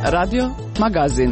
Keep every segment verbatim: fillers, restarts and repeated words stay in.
Radio Magazin.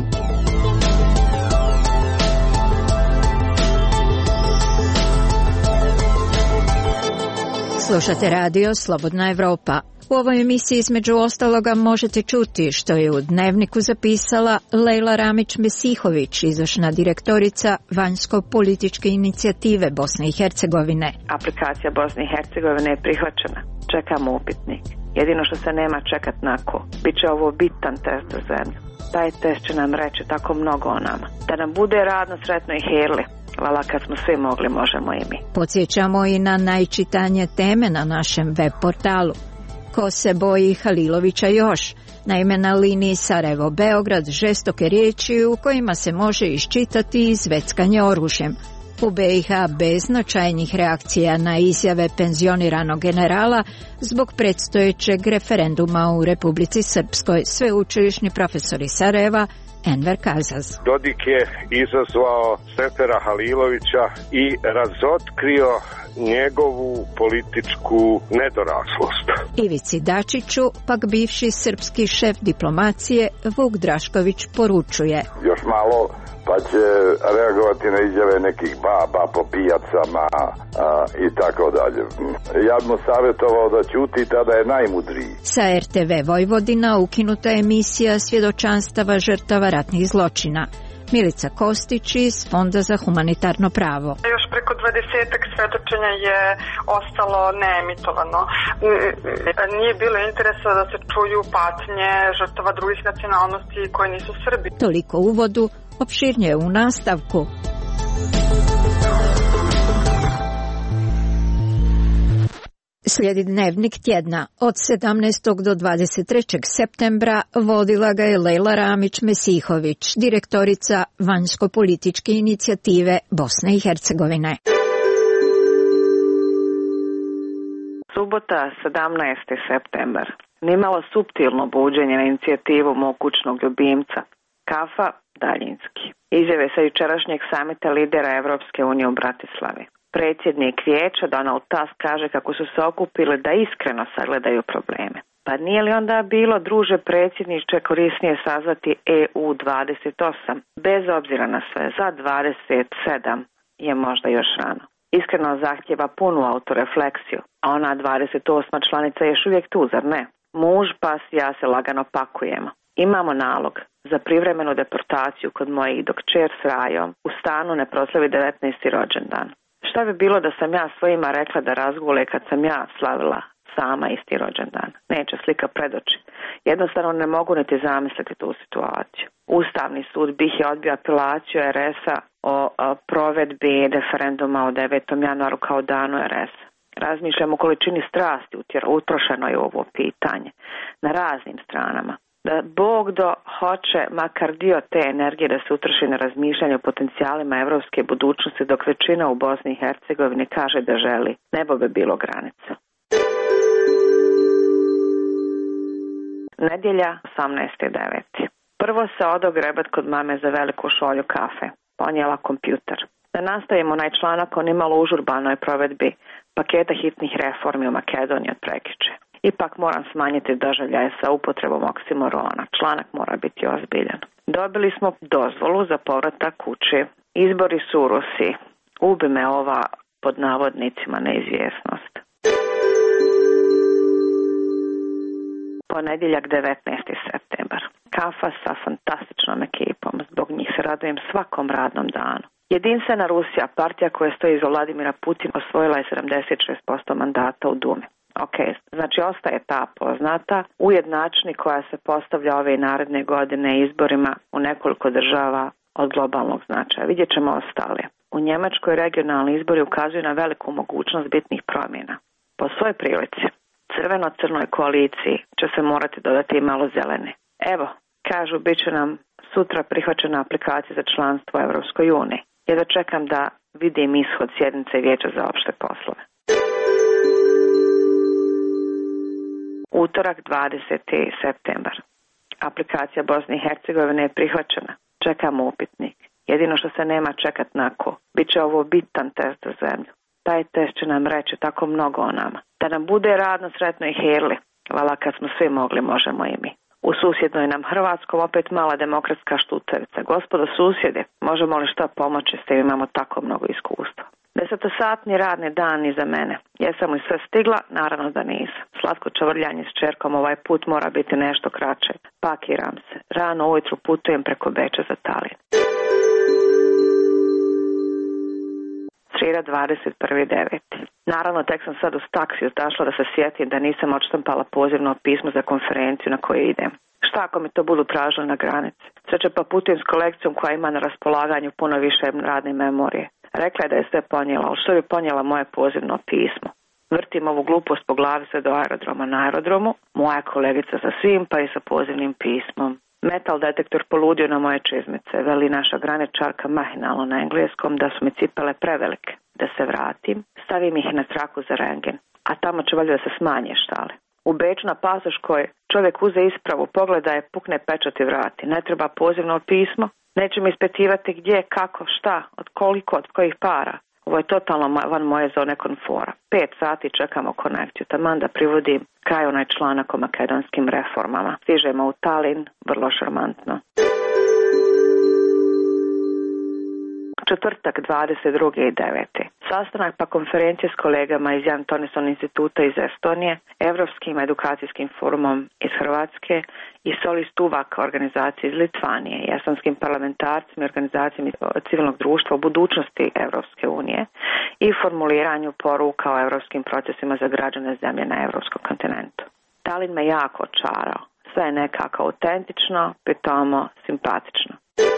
Slušate radio Slobodna Evropa. U ovoj emisiji između ostaloga možete čuti što je u Dnevniku zapisala Lejla Ramić-Mesihović, izvršna direktorica vanjsko-političke inicijative Bosne i Hercegovine. Aplikacija Bosne i Hercegovine je prihvaćena. Čekamo upitnik. Jedino što se nema čekat na ko. Biće ovo bitan test za zemlju. Taj test će nam reći tako mnogo o nama. Da nam bude radno, sretno i herli. Hvala, kad smo svi mogli, možemo i mi. Podsjećamo i na najčitanje teme na našem web portalu. Ko se boji Halilovića još? Naime, na liniji Sarajevo-Beograd žestoke riječi u kojima se može iščitati izveckanje oružjem. U B i H bez značajnih reakcija na izjave penzioniranog generala zbog predstojećeg referenduma u Republici Srpskoj, sveučilišni profesor iz Sarajeva Enver Kazaz. Dodik je izazvao Sefera Halilovića i razotkrio njegovu političku nedoraslost. Ivici Dačiću, pak bivši srpski šef diplomacije Vuk Drašković poručuje: još malo pa će reagovati na izjave nekih baba po pijacama a, i tako dalje. Ja bih mu savjetovao da ćuti, tada je najmudriji. Sa R T V Vojvodina ukinuta je emisija svjedočanstava žrtava ratnih zločina. Milica Kostić iz Fonda za humanitarno pravo. Još preko dvadesetak svedočenja je ostalo neemitovano. Nije bilo interesa da se čuju patnje žrtava drugih nacionalnosti koji nisu Srbi. Toliko u uvodu, opširnije u nastavku. Slijedi Dnevnik tjedna. Od sedamnaestog do dvadeset trećeg septembra vodila ga je Lejla Ramić-Mesihović, direktorica vanjsko-političke inicijative Bosne i Hercegovine. Subota, sedamnaesti septembar. Nimalo suptilno buđenje na inicijativu mog kućnog ljubimca. Kafa daljinski. Izjave sa jučerašnjeg samita lidera Evropske unije u Bratislavi. Predsjednik vijeća Donald Tusk kaže kako su se okupili da iskreno sagledaju probleme. Pa nije li onda bilo, druže predsjedniče, korisnije sazvati E U dvadeset osam? Bez obzira na sve, za dvadeset sedam je možda još rano. Iskreno zahtjeva punu autorefleksiju, a ona dvadeset osma članica je još uvijek tu, zar ne? Muž, pas i ja se lagano pakujemo. Imamo nalog za privremenu deportaciju kod mojih dok kćer s Rajom u stanu ne proslavi devetnaesti rođendan. Šta bi bilo da sam ja svojima rekla da razgule kad sam ja slavila sama isti rođendan? Neće slika pred oči. Jednostavno ne mogu niti zamisliti tu situaciju. Ustavni sud BiH je odbio apelaciju R S-a o, o provedbi referenduma o devetom januaru kao danu R S-a. Razmišljam o količini strasti utrošenoj u ovo pitanje na raznim stranama. Da Bog do hoće makar dio te energije da se utroši na razmišljanje o potencijalima evropske budućnosti, dok većina u Bosni i Hercegovini kaže da želi. Nebo bi bilo granica. Nedjelja, osamnaesti deveti Prvo se odo grebat kod mame za veliku šolju kafe. Ponijela kompjuter. Da nastavimo onaj članak o nimalo užurbanoj provedbi paketa hitnih reformi u Makedoniji od prekjuče. Ipak moram smanjiti doživljaje sa upotrebom oksimorona. Članak mora biti ozbiljan. Dobili smo dozvolu za povratak kući. Izbori su u Rusiji. Ubi me ova, pod navodnicima, neizvjesnost. Ponedjeljak, devetnaesti septembar Kafa sa fantastičnom ekipom. Zbog njih se radujem svakom radnom danu. Jedinstvena Rusija, partija koja stoji iza Vladimira Putina, osvojila je sedamdeset šest posto mandata u Dumi. Ok, znači ostaje ta poznata ujednačni koja se postavlja ove i naredne godine izborima u nekoliko država od globalnog značaja. Vidjet ćemo ostale. U Njemačkoj regionalni izbori ukazuju na veliku mogućnost bitnih promjena. Po svojoj prilici, crveno-crnoj koaliciji će se morati dodati i malo zelene. Evo, kažu, bit će nam sutra prihvaćena aplikacija za članstvo u Evropskoj uniji. Jedva čekam da vidim ishod sjednice Vijeća za opšte poslove. Utorak, dvadeseti septembar Aplikacija Bosne i Hercegovine je prihvaćena. Čekamo upitnik. Jedino što se nema čekat na ko. Biće ovo bitan test za zemlju. Taj test će nam reći tako mnogo o nama. Da nam bude radno, sretno i herli. Hvala, kad smo svi mogli, možemo i mi. U susjednoj nam Hrvatskom opet mala demokratska štucavica. Gospodo susjede, možemo li šta pomoći, s tim imamo tako mnogo iskustva. Desetosatni radni dan iza mene. Jesam li sve stigla? Naravno da nisam. Slatko čavrljanje s čerkom ovaj put mora biti nešto kraće. Pakiram se. Rano ujutru putujem preko Beča za Talin. Srijeda dvadeset prvi deveti Naravno, tek sam sad uz taksiju došla da se sjetim da nisam odštampala pozivno pismo za konferenciju na koju idem. Šta ako mi to budu tražili na granici? Sreće pa putujem s kolekcijom koja ima na raspolaganju puno više radne memorije. Rekla je da je sve ponijela, ali što bi ponijela moje pozivno pismo? Vrtim ovu glupost po glavi sve do aerodroma. Na aerodromu moja kolegica sa svim pa i sa pozivnim pismom. Metal detektor poludio na moje čizmice, veli naša graničarka mahinalno na engleskom da su mi cipele prevelike. Da se vratim, stavim ih na traku za rengen, a tamo će valjda da se smanje štale. U Beču na pasoškoj čovjek uze ispravu, pogleda je, pukne pečat i vrati. Ne treba pozivno pismo, neće mi ispitivati gdje, kako, šta, od koliko, od kojih para. Ovo je totalno van moje zone konfora. Pet sati čekamo konekciju, taman da privodim kraj onaj članak o makedonskim reformama. Stižemo u Talin, vrlo šarmantno. Četvrtak dvadeset drugi deveti Sastanak pa konferencije s kolegama iz Jan Tonison instituta iz Estonije, Europskim edukacijskim forumom iz Hrvatske i Solis Tuvak organizacije iz Litvanije, jesonskim parlamentarcima i organizacijama civilnog društva o budućnosti Europske unije i formuliranju poruka o europskim procesima za građane zemlje na europskom kontinentu. Talin me jako očarao. Sve je nekako autentično, pitomo, simpatično.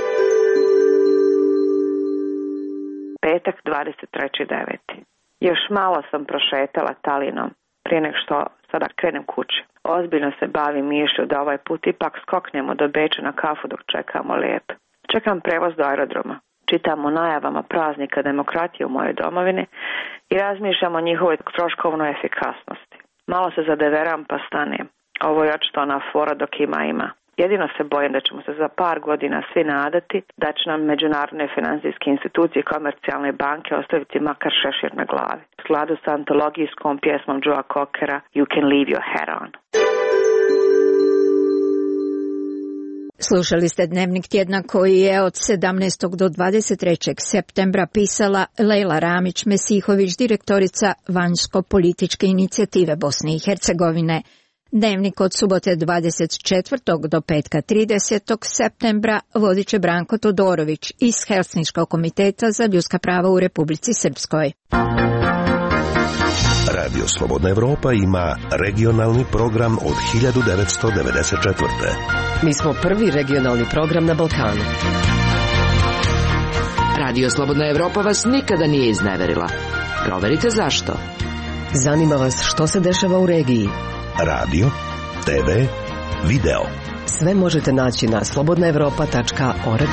Petak dvadeset treći deveti Još malo sam prošetala Talinom prije nego što sada krenem kući. Ozbiljno se bavim mišlju da ovaj put ipak skoknemo do Beča na kafu dok čekamo lijep. Čekam prevoz do aerodroma. Čitam o najavama praznika demokratije u mojoj domovini i razmišljam o njihovoj troškovnoj efikasnosti. Malo se zadeveram pa stanem. Ovo je očito ona fora dok ima ima. Jedino se bojim da ćemo se za par godina svi nadati da će nam međunarodne financijske institucije i komercijalne banke ostaviti makar šešir na glavi. U skladu sa antologijskom pjesmom Joea Cockera You Can Leave Your Hair On. Slušali ste Dnevnik tjedna koji je od sedamnaestog do dvadeset trećeg septembra pisala Lejla Ramić-Mesihović, direktorica vanjsko-političke inicijative Bosne i Hercegovine. Dnevnik od subote dvadeset četvrtog do petka tridesetog septembra vodit će Branko Todorović iz Helsinškog komiteta za ljudska prava u Republici Srpskoj. Radio Slobodna Evropa ima regionalni program od hiljadu devetsto devedeset četvrte. Mi smo prvi regionalni program na Balkanu. Radio Slobodna Evropa vas nikada nije izneverila. Proverite zašto. Zanima vas što se dešava u regiji. Radio, te ve, video. Sve možete naći na slobodna evropa tačka org.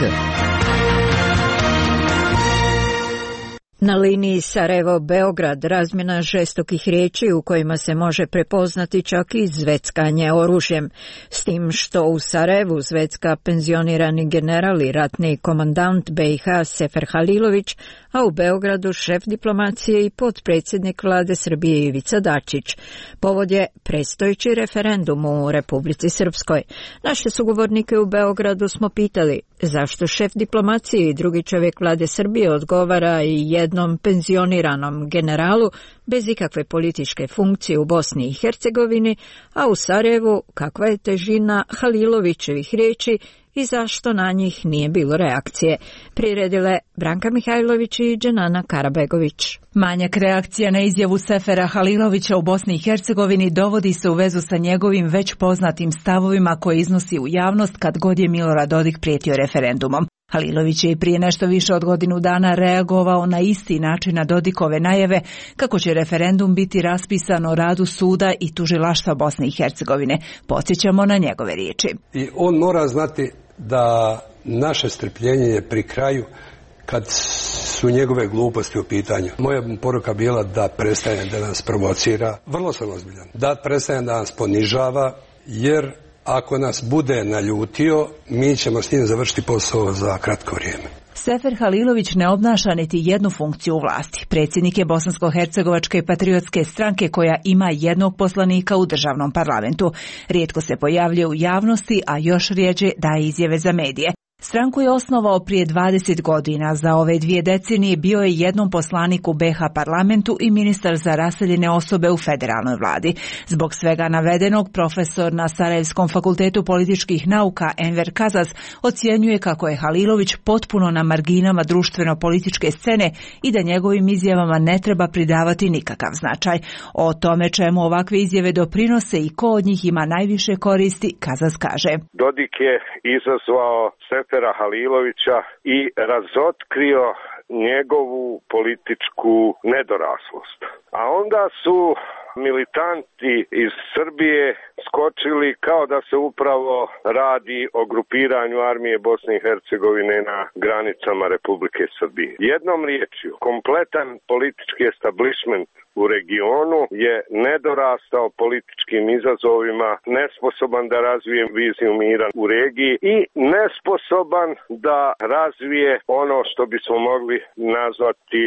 Na liniji Sarajevo-Beograd razmjena žestokih riječi u kojima se može prepoznati čak i zveckanje oružjem. S tim što u Sarajevu zvecka penzionirani general i ratni komandant be i ha Sefer Halilović, a u Beogradu šef diplomacije i potpredsjednik vlade Srbije Ivica Dačić. Povod je predstojeći referendum u Republici Srpskoj. Naše sugovornike u Beogradu smo pitali zašto šef diplomacije i drugi čovjek vlade Srbije odgovara i jednom penzioniranom generalu bez ikakve političke funkcije u Bosni i Hercegovini, a u Sarajevu kakva je težina Halilovićevih riječi i zašto na njih nije bilo reakcije. Priredile Branka Mihajlović i Dženana Karabegović. Manjak reakcija na izjavu Sefera Halilovića u Bosni i Hercegovini dovodi se u vezu sa njegovim već poznatim stavovima koje iznosi u javnost kad god je Milorad Dodik prijetio referendumom. Halilović je i prije nešto više od godinu dana reagovao na isti način na Dodikove najave kako će referendum biti raspisan o radu suda i tužilaštva Bosne i Hercegovine. Podsjećamo na njegove riječi. I on mora znati da naše strpljenje je pri kraju kad su njegove gluposti u pitanju. Moja poruka bila da prestane da nas provocira. Vrlo sam ozbiljan. Da prestane da nas ponižava, jer ako nas bude naljutio, mi ćemo s njim završiti posao za kratko vrijeme. Sefer Halilović ne obnaša niti jednu funkciju u vlasti. Predsjednik je Bosansko-hercegovačke patriotske stranke koja ima jednog poslanika u državnom parlamentu. Rijetko se pojavljuje u javnosti, a još rjeđe daje izjave za medije. Stranku je osnovao prije dvadeset godina, za ove dvije decenije bio je jednom poslanik u be ha parlamentu i ministar za raseljene osobe u federalnoj vladi. Zbog svega navedenog, profesor na Sarajevskom fakultetu političkih nauka Enver Kazas ocjenjuje kako je Halilović potpuno na marginama društveno-političke scene i da njegovim izjavama ne treba pridavati nikakav značaj. O tome čemu ovakve izjave doprinose i ko od njih ima najviše koristi, Kazas kaže. Dodik je izazvao Sefera Halilovića i razotkrio njegovu političku nedoraslost. A onda su militanti iz Srbije skočili kao da se upravo radi o grupiranju armije Bosne i Hercegovine na granicama Republike Srbije. Jednom riječju, kompletan politički establishment u regionu je nedorastao političkim izazovima, nesposoban da razvije viziju mira u regiji i nesposoban da razvije ono što bismo mogli nazvati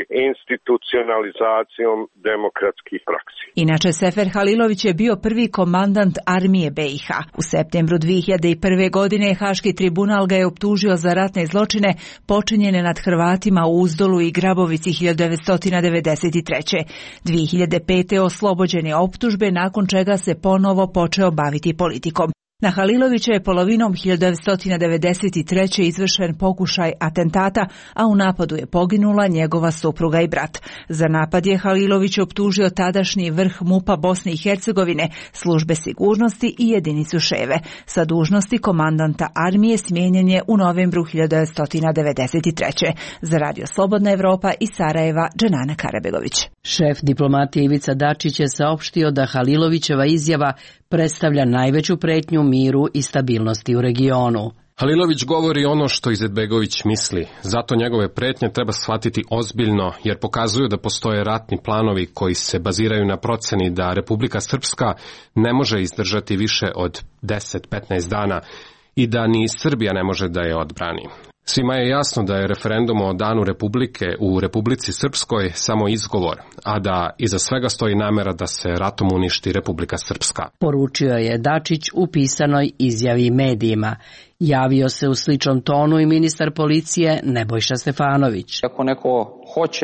institucionalizacijom demokratskih praksi. Inače, Sefer Halilović je bio prvi komandant armije be i ha. U septembru dvije hiljade prve. godine Haški tribunal ga je optužio za ratne zločine počinjene nad Hrvatima u Uzdolu i Grabovici hiljadu devetsto devedeset treće. dvije hiljade pete. oslobođen je optužbe, nakon čega se ponovo počeo baviti politikom. Na Halilovića je polovinom hiljadu devetsto devedeset treće. izvršen pokušaj atentata, a u napadu je poginula njegova supruga i brat. Za napad je Halilović optužio tadašnji vrh MUP-a Bosne i Hercegovine, službe sigurnosti i jedinicu Ševe. Sa dužnosti komandanta armije smijenjen je u novembru hiljadu devetsto devedeset treće. Za Radio Slobodna Evropa iz Sarajeva, Dženana Karabegović. Šef diplomatije Ivica Dačić je saopštio da Halilovićeva izjava predstavlja najveću pretnju miru i stabilnosti u regionu. Halilović govori ono što Izetbegović misli, zato njegove pretnje treba shvatiti ozbiljno, jer pokazuju da postoje ratni planovi koji se baziraju na proceni da Republika Srpska ne može izdržati više od deset do petnaest dana i da ni Srbija ne može da je odbrani. Svima je jasno da je referendum o danu Republike u Republici Srpskoj samo izgovor, a da iza svega stoji namera da se ratom uništi Republika Srpska. Poručio je Dačić u pisanoj izjavi medijima. Javio se u sličnom tonu i ministar policije Nebojša Stefanović. Ako neko hoće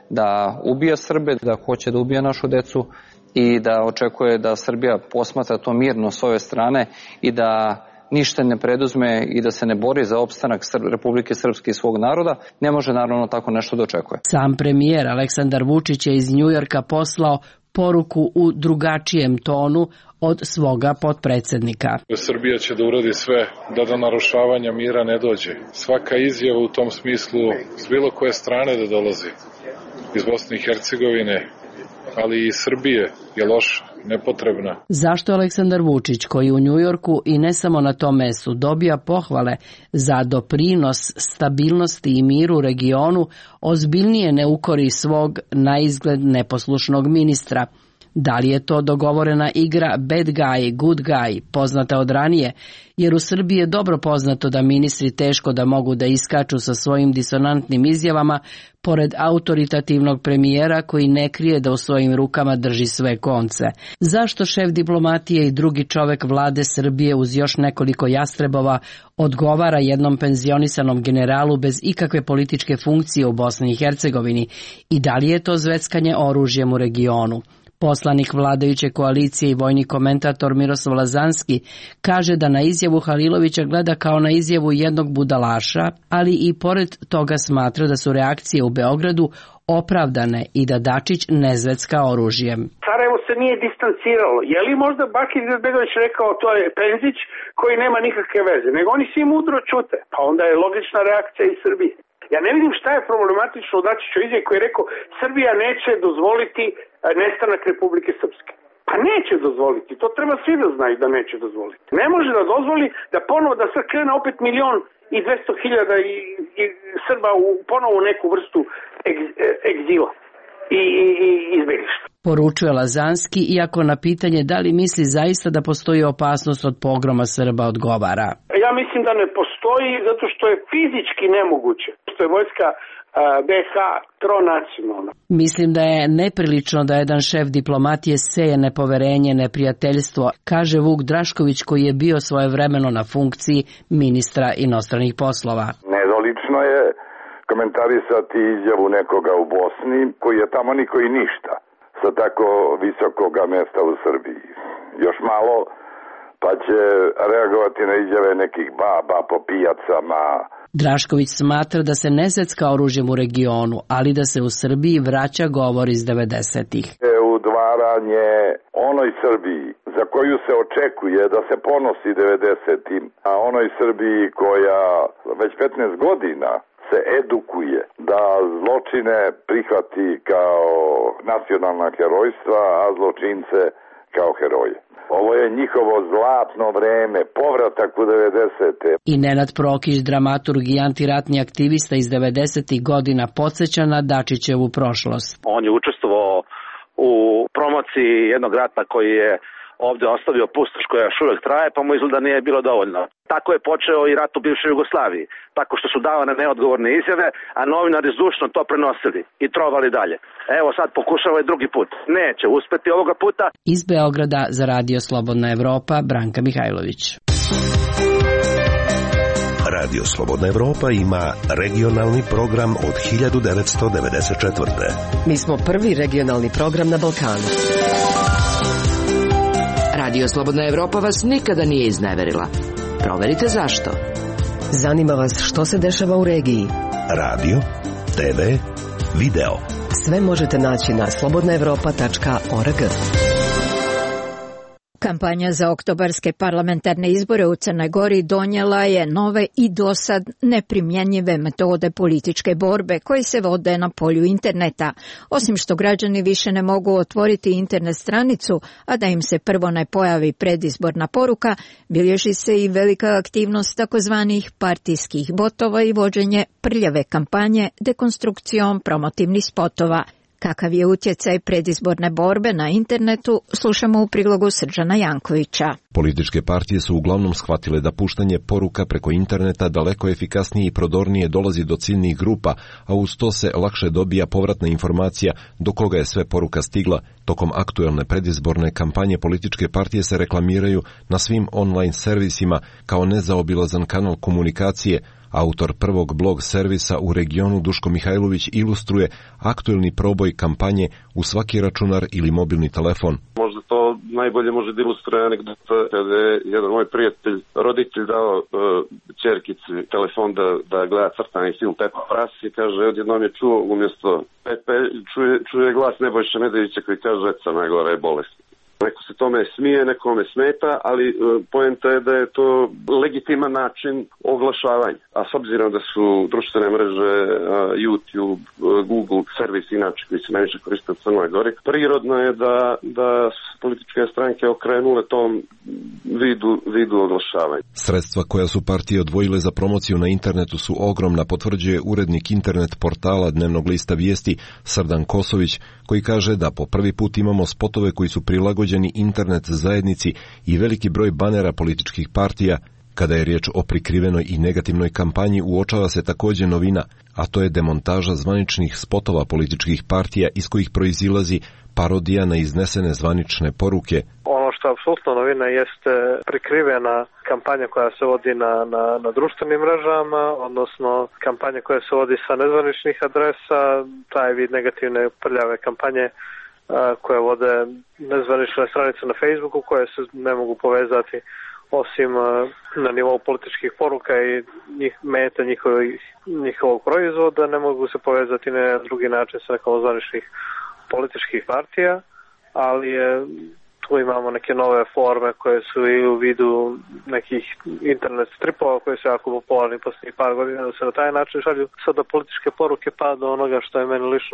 da ubija Srbe, da hoće da ubija našu decu i da očekuje da Srbija posmatra to mirno s ove strane i da ništa ne preduzme i da se ne bori za opstanak Republike Srpske i svog naroda, ne može naravno tako nešto da očekuje. Sam premijer Aleksandar Vučić je iz Njujorka poslao poruku u drugačijem tonu od svoga potpredsjednika. Srbija će da uradi sve da do narušavanja mira ne dođe. Svaka izjava u tom smislu s bilo koje strane da dolazi, iz Bosne i Hercegovine, ali i Srbije, je loša, nepotrebna. Zašto Aleksandar Vučić, koji u Njujorku i ne samo na tom mestu dobija pohvale za doprinos stabilnosti i miru u regionu, ozbiljnije ne ukori svog naizgled neposlušnog ministra? Da li je to dogovorena igra bad guy, good guy, poznata od ranije, jer u Srbiji je dobro poznato da ministri teško da mogu da iskaču sa svojim disonantnim izjavama pored autoritativnog premijera koji ne krije da u svojim rukama drži sve konce. Zašto šef diplomatije i drugi čovek vlade Srbije uz još nekoliko jastrebova odgovara jednom penzionisanom generalu bez ikakve političke funkcije u Bosni i Hercegovini i da li je to zveckanje oružjem u regionu? Poslanik vladajuće koalicije i vojni komentator Miroslav Lazanski kaže da na izjavu Halilovića gleda kao na izjavu jednog budalaša, ali i pored toga smatra da su reakcije u Beogradu opravdane i da Dačić ne zvecka oružjem. Sarajevo se nije distanciralo. Je li možda Bakir Izetbegović rekao to je Penzić koji nema nikakve veze, nego oni svi mudro čute, pa onda je logična reakcija iz Srbije. Ja ne vidim šta je problematično u Dačiću izjavi koji je rekao Srbija neće dozvoliti nestanak Republike Srpske. Pa neće dozvoliti, to treba svi da znaju da neće dozvoliti. Ne može da dozvoli da ponovo da sad krene opet milion i dvesta hiljada i, i Srba u ponovo neku vrstu egz, egzila. i, i, i izbjeglištva. Poručuje Lazanski, iako na pitanje da li misli zaista da postoji opasnost od pogroma Srba odgovara. Ja mislim da ne postoji zato što je fizički nemoguće. Što je vojska B iH tronacionalna. Mislim da je neprilično da jedan šef diplomatije seje nepoverenje, neprijateljstvo, kaže Vuk Drašković koji je bio svojevremeno na funkciji ministra inostranih poslova. Nedolično je komentarisati izjavu nekoga u Bosni koji je tamo niko i ništa sa tako visokoga mesta u Srbiji. Još malo pa će reagovati na izjave nekih baba po pijacama. Drašković smatra da se ne secka oružjem u regionu, ali da se u Srbiji vraća govor iz devedesetih. Udvaranje onoj Srbiji za koju se očekuje da se ponosi devedesetim, a onoj Srbiji koja već petnaest godina se edukuje da zločine prihvati kao nacionalna herojstva, a zločince kao heroje. Ovo je njihovo zlatno vreme, povratak u devedesete. I Nenad Prokić, dramaturg i antiratni aktivista iz devedesetih godina, podsjeća na Dačićevu prošlost. On je učestvovao u promociji jednog rata koji je ovdje ostavio pustoš koja još uvijek traje, pa mu izgleda nije bilo dovoljno. Tako je počeo i rat u bivšoj Jugoslaviji, tako što su davane neodgovorne izjave, a novinari zdušno to prenosili i trovali dalje. Evo sad pokušava i drugi put. Neće uspeti ovoga puta. Iz Beograda za Radio Slobodna Evropa, Branka Mihajlović. Radio Slobodna Evropa ima regionalni program od hiljadu devetsto devedeset četvrte. Mi smo prvi regionalni program na Balkanu. Radio Slobodna Evropa vas nikada nije izneverila. Proverite zašto. Zanima vas što se dešava u regiji. Radio, te ve, video. Sve možete naći na slobodna evropa tačka org. Kampanja za oktobarske parlamentarne izbore u Crnoj Gori donijela je nove i dosad neprimjenjive metode političke borbe koji se vode na polju interneta. Osim što građani više ne mogu otvoriti internet stranicu, a da im se prvo ne pojavi predizborna poruka, bilježi se i velika aktivnost takozvanih partijskih botova i vođenje prljave kampanje dekonstrukcijom promotivnih spotova. Kakav je utjecaj predizborne borbe na internetu, slušamo u prilogu Srđana Jankovića. Političke partije su uglavnom shvatile da puštanje poruka preko interneta daleko efikasnije i prodornije dolazi do ciljnih grupa, a uz to se lakše dobija povratna informacija do koga je sve poruka stigla. Tokom aktuelne predizborne kampanje političke partije se reklamiraju na svim online servisima kao nezaobilazan kanal komunikacije. Autor prvog blog servisa u regionu Duško Mihajlović ilustruje aktuelni proboj kampanje u svaki računar ili mobilni telefon. Možda to najbolje može da ilustruje anegdota kada je jedan moj prijatelj, roditelj dao uh, ćerkici telefon da, da gleda crtani film Pepa Pras i kaže, odjednom je čuo umjesto Pepe, čuje, čuje glas Nebojša Nedevića koji kaže, Crna Gora je bolesna. Neko se tome smije, nekome smeta, ali uh, poenta je da je to legitiman način oglašavanja. A s obzirom da su društvene mreže, uh, YouTube, uh, Google, servis inače koji se najviše koriste u Crnoj Gori, prirodno je da, da političke stranke okrenule tom vidu, vidu oglašavanja. Sredstva koja su partije odvojile za promociju na internetu su ogromna, potvrđuje urednik internet portala dnevnog lista Vijesti Srdan Kosović, koji kaže da po prvi put imamo spotove koji su prilagođeni internet zajednici i veliki broj banera političkih partija. Kada je riječ o prikrivenoj i negativnoj kampanji, uočava se također novina, a to je demontaža zvaničnih spotova političkih partija iz kojih proizilazi parodija na iznesene zvanične poruke. Ono što je apsolutno novina jeste prikrivena kampanja koja se vodi na, na, na društvenim mrežama, odnosno kampanja koja se vodi sa nezvaničnih adresa, taj vid negativne prljave kampanje koje vode nezvanične stranice na Facebooku koje se ne mogu povezati osim na nivou političkih poruka i njih, meta njihovih, njihovog proizvoda, ne mogu se povezati na drugi način sa nekom zvaničnih političkih partija, ali je, tu imamo neke nove forme koje su i u vidu nekih internet stripova koji su jako popularni posljednjih par godina, da se na taj način šalju sada političke poruke pa do onoga što je meni lično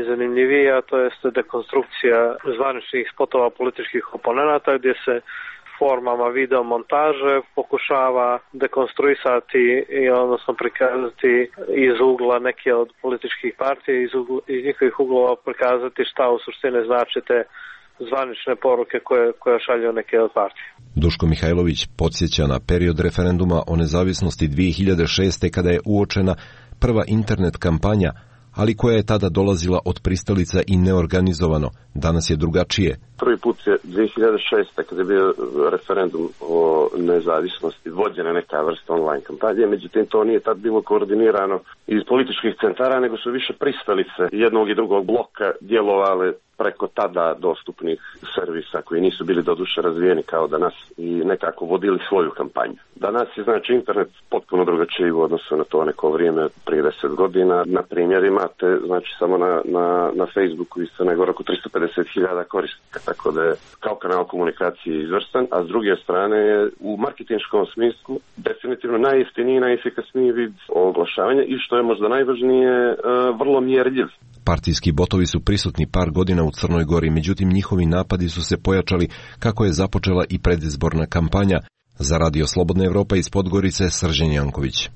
najzanimljivije, a to jeste dekonstrukcija zvaničnih spotova političkih oponenata gdje se formama video montaže pokušava dekonstruisati i odnosno prikazati iz ugla neke od političkih partija, iz, ugla, iz njihovih uglova prikazati šta u suštini znači te zvanične poruke koje, koje šalju neke od partije. Duško Mihajlović podsjeća na period referenduma o nezavisnosti dvije hiljade šeste. kada je uočena prva internet kampanja, ali koja je tada dolazila od pristalica i neorganizovano. Danas je drugačije. Prvi put je dvije hiljade šeste. kada je bio referendum o nezavisnosti vođena neka vrsta online kampanje, međutim to nije tad bilo koordinirano iz političkih centara, nego su više pristalice jednog i drugog bloka djelovale preko tada dostupnih servisa koji nisu bili doduše razvijeni kao danas i nekako vodili svoju kampanju. Danas je znači internet potpuno drugačiji u odnosu na to neko vrijeme prije deset godina. Na primjer imate znači samo na, na, na Facebooku isto nego oko tristo pedeset hiljada korisnika, tako da je kao kanal komunikacije izvrstan, a s druge strane je u marketinškom smislu definitivno najjeftiniji i najefikasniji vid oglašavanja i što je možda najvažnije vrlo mjerljiv. Partijski botovi su prisutni par godina u Crnoj Gori, međutim njihovi napadi su se pojačali kako je započela i predizborna kampanja. Za Radio Slobodna Evropa iz Podgorice, Srđan Janković.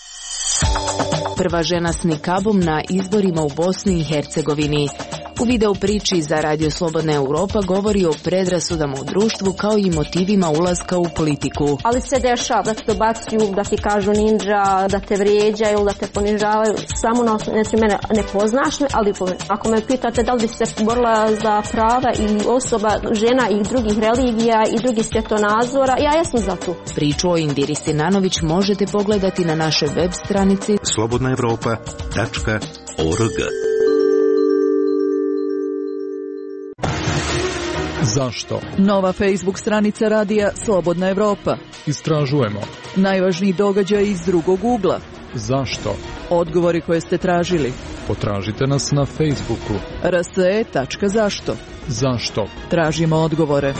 Prva žena s nikabom na izborima u Bosni i Hercegovini. U video priči za Radio Slobodna Europa govori o predrasudama u društvu kao i motivima ulaska u politiku. Ali se dešava da te dobacuju, da ti kažu ninja, da te vrijeđaju, da te ponižavaju. Samo na osnovu, znači mene ne poznaš me, ali ako me pitate da li bi se borila za prava i osoba, žena i drugih religija i drugih svjetonazora, ja jesam za to. Priču o Indiri Sinanović možete pogledati na našoj web stranici slobodna evropa tačka org. Zašto? Nova Facebook stranica radija Slobodna Evropa. Istražujemo. Najvažniji događaj iz drugog ugla. Zašto? Odgovori koje ste tražili. Potražite nas na Facebooku. r s e tačka zašto. Zašto? Tražimo odgovore.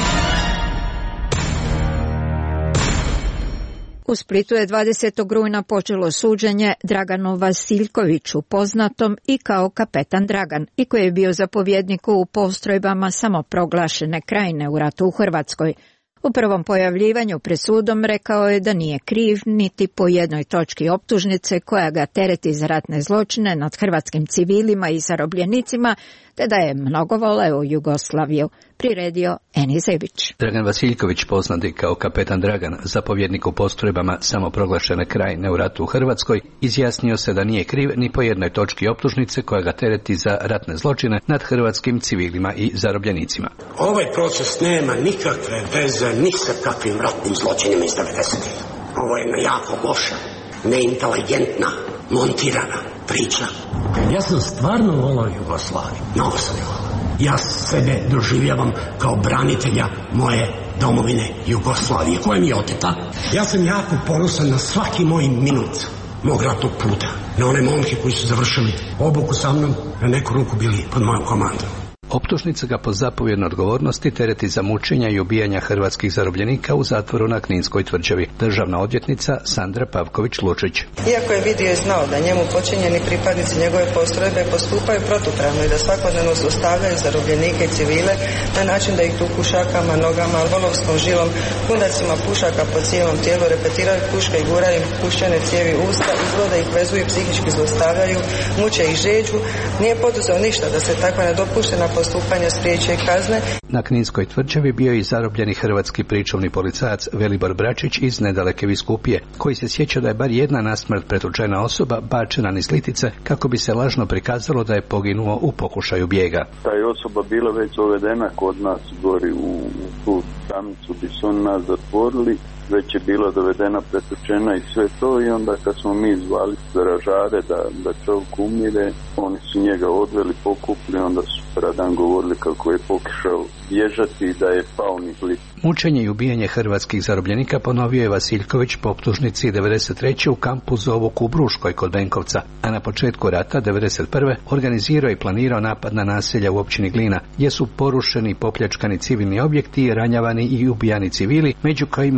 U Splitu je dvadesetog rujna počelo suđenje Draganu Vasiljkoviću, poznatom i kao kapetan Dragan, i koji je bio zapovjednik u postrojbama samoproglašene Krajine u ratu u Hrvatskoj. U prvom pojavljivanju pred sudom rekao je da nije kriv niti po jednoj točki optužnice koja ga tereti za ratne zločine nad hrvatskim civilima i zarobljenicima, te da je mnogo voleo Jugoslaviju, priredio Enis Zebić. Dragan Vasiljković, poznati kao kapetan Dragan, zapovjednik u postrojbama samoproglašene Krajine u ratu u Hrvatskoj, izjasnio se da nije kriv ni po jednoj točki optužnice koja ga tereti za ratne zločine nad hrvatskim civilima i zarobljenicima. Ovaj proces nema nikakve veze ni sa kakvim ratnim zločinima iz devedesetih. Ovo je jedna jako loša, neinteligentna, montirana priča. Ja sam stvarno volao Jugoslaviju. Mnogo sam je volao. Ja sebe doživljavam kao branitelja moje domovine Jugoslavije, koja mi je oteta. Ja sam jako ponosan na svaki moj minut mog ratnog puta. Na one momke koji su završili obuku sa mnom, na neku ruku bili pod mojom komandom. Optužnica ga po zapovjednoj odgovornosti tereti za mučenja i ubijanja hrvatskih zarobljenika u zatvoru na Kninskoj tvrđavi. Državna odvjetnica Sandra Pavković-Lučić. Iako je vidio i znao da njemu počinjeni pripadnici njegove postrojbe postupaju protupravno i da svakodnevno zlostavljaju zarobljenike i civile na način da ih tuku šakama, nogama, volovskom žilom, kundacima pušaka po cijelom tijelu, repetiraju puške i guraju im puščane cijevi usta, izgleda ih vezuju, psihički zlostavljaju, muče ih žeđu, nije poduzeo ništa da se takva nedopuštena postupanja spriječe kazne. Na Kninskoj tvrđavi bio i zarobljeni hrvatski pričuvni policajac Velibor Bračić iz nedaleke Biskupije, koji se sjeća da je bar jedna nasmrt pretučena osoba bačena niz litice kako bi se lažno prikazalo da je poginuo u pokušaju bijega. Ta je osoba bila već dovedena kod nas gori u, u tu tamnicu gdje su nas zatvorili, već je bila dovedena, pretučena i sve to, i onda kad smo mi zvali stražare da, da čovjek umire, oni su njega odveli, pokupli, onda su radan govorili kako je pokušao bježati i da je pao niz lice. Mučenje i ubijanje hrvatskih zarobljenika ponovio je Vasiljković po optužnici devedeset treće u kampu Zovuk u Bruškoj kod Benkovca, a na početku rata devedeset prve organizirao i planirao napad na naselja u općini Glina, gdje su porušeni i popljačkani civilni objekti, ranjavani i ubijani civili, među kojima i njemački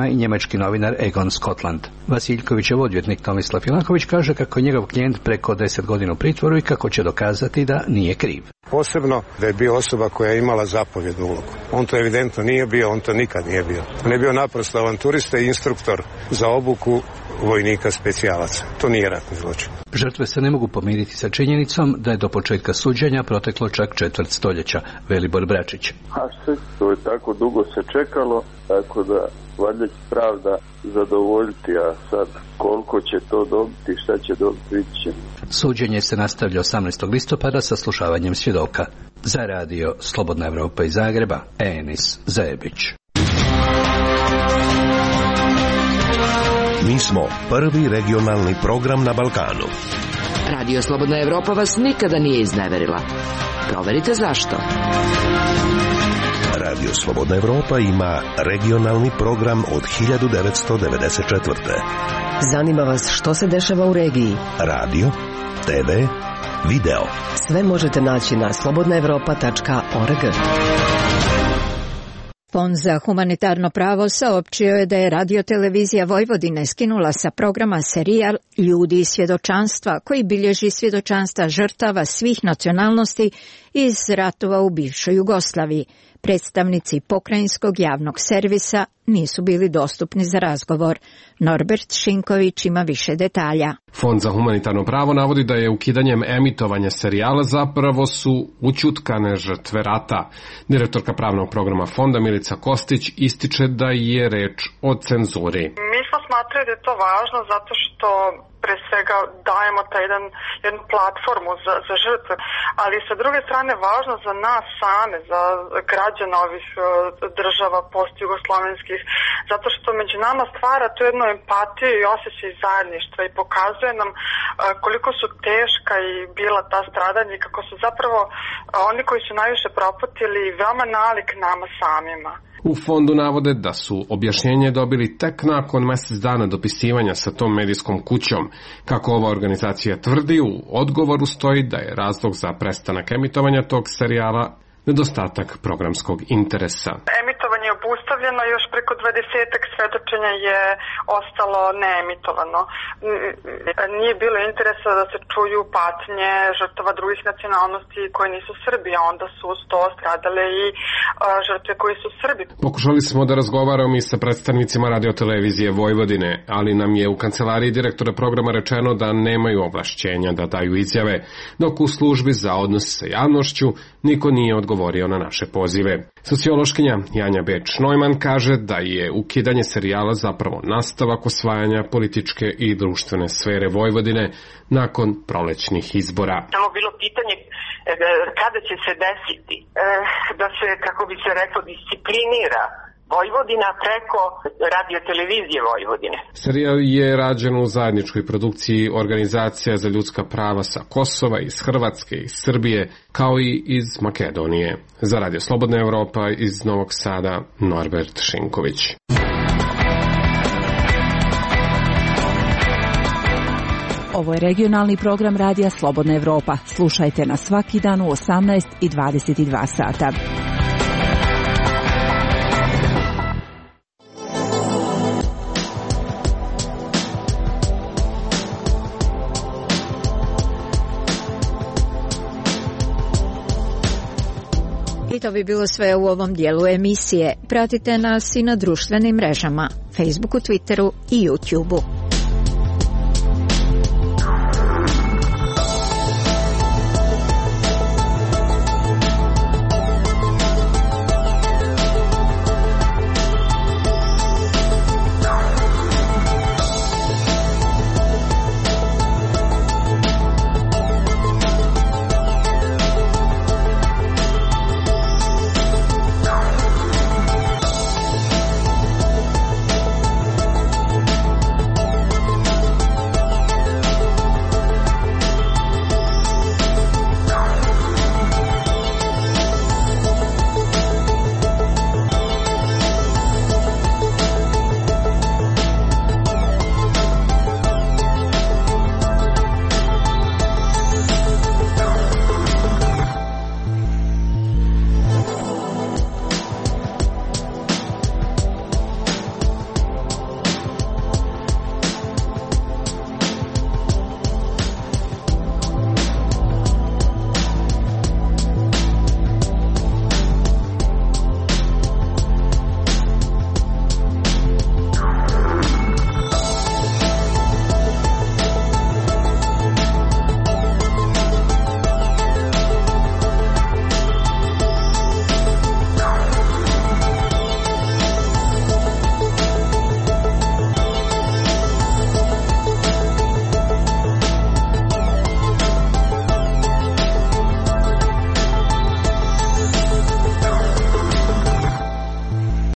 njemački novinar Egon Scotland. Vasiljkovićev odvjetnik Tomislav Filaković kaže kako je njegov klijent preko deset godina u pritvoru i kako će dokazati da nije kriv. Posebno da je bio osoba koja je imala zapovjednu ulogu. On to evidentno nije bio, on to nikad nije bio. On je bio naprosto avanturista i instruktor za obuku vojnika specijalaca. To nije ratni zločin. Žrtve se ne mogu pomiriti sa činjenicom da je do početka suđenja proteklo čak četvrt stoljeća. Velibor Bračić. A sve to je tako dugo se čekalo, tako da valjda će pravda zadovoljiti, a sad koliko će to dobiti, šta će dobiti, vidjet će. Suđenje se nastavlja osamnaestog listopada sa slušavanjem svjedoka. Za radio Slobodna Evropa iz Zagreba, Enis Zajebić. Mi smo prvi regionalni program na Balkanu. Radio Slobodna Evropa vas nikada nije izneverila. Proverite zašto. Radio Slobodna Evropa ima regionalni program od hiljadu devetsto devedeset četvrte. Zanima vas što se dešava u regiji? Radio, te ve, video. Sve možete naći na slobodna evropa tačka org. Fond za humanitarno pravo saopćio je da je radiotelevizija Vojvodine skinula sa programa serijal Ljudi i svjedočanstva, koji bilježi svjedočanstva žrtava svih nacionalnosti iz ratova u bivšoj Jugoslaviji. Predstavnici pokrajinskog javnog servisa nisu bili dostupni za razgovor. Norbert Šinković ima više detalja. Fond za humanitarno pravo navodi da je ukidanjem emitovanja serijala zapravo su ućutkane žrtve rata. Direktorka pravnog programa fonda Milica Kostić ističe da je reč o cenzuri. Mi smo smatrali da je to važno zato što pre svega dajemo taj jedan, jednu platformu za, za žrtve, ali sa druge strane važno za nas same, za građana ovih država post-jugoslovenskih, zato što među nama stvara tu jednu empatiju i osjećaj zajedništva i pokazuje nam koliko su teška i bila ta stradanja i kako su zapravo oni koji su najviše propatili veoma nalik nama samima. U fondu navode da su objašnjenje dobili tek nakon mjesec dana dopisivanja sa tom medijskom kućom. Kako ova organizacija tvrdi, u odgovoru stoji da je razlog za prestanak emitovanja tog serijala nedostatak programskog interesa. Emitovanje je obustavljeno, još preko dvadesetak svedočenja je ostalo neemitovano. Nije bilo interesa da se čuju patnje žrtava drugih nacionalnosti koji nisu Srbi, a onda su uz to stradale i žrtve koji su Srbi. Pokušali smo da razgovaramo i sa predstavnicima radiotelevizije Vojvodine, ali nam je u kancelariji direktora programa rečeno da nemaju ovlašćenja da daju izjave, dok u službi za odnos sa javnošću niko nije odgovorio na naše pozive. Sociološkinja Janja Beč-Neumann kaže da je ukidanje serijala zapravo nastavak osvajanja političke i društvene sfere Vojvodine nakon prolećnih izbora. Samo bilo pitanje kada će se desiti da se, kako bi se reklo, disciplinira Vojvodina preko radiotelevizije Vojvodine. Serijal je rađen u zajedničkoj produkciji Organizacija za ljudska prava sa Kosova, iz Hrvatske, iz Srbije, kao i iz Makedonije. Za Radio Slobodna Evropa iz Novog Sada, Norbert Šinković. Ovo je regionalni program Radija Slobodna Evropa. Slušajte nas svaki dan u osamnaest i dvadeset dva sata. I to bi bilo sve u ovom dijelu emisije. Pratite nas i na društvenim mrežama, Facebooku, Twitteru i YouTubeu.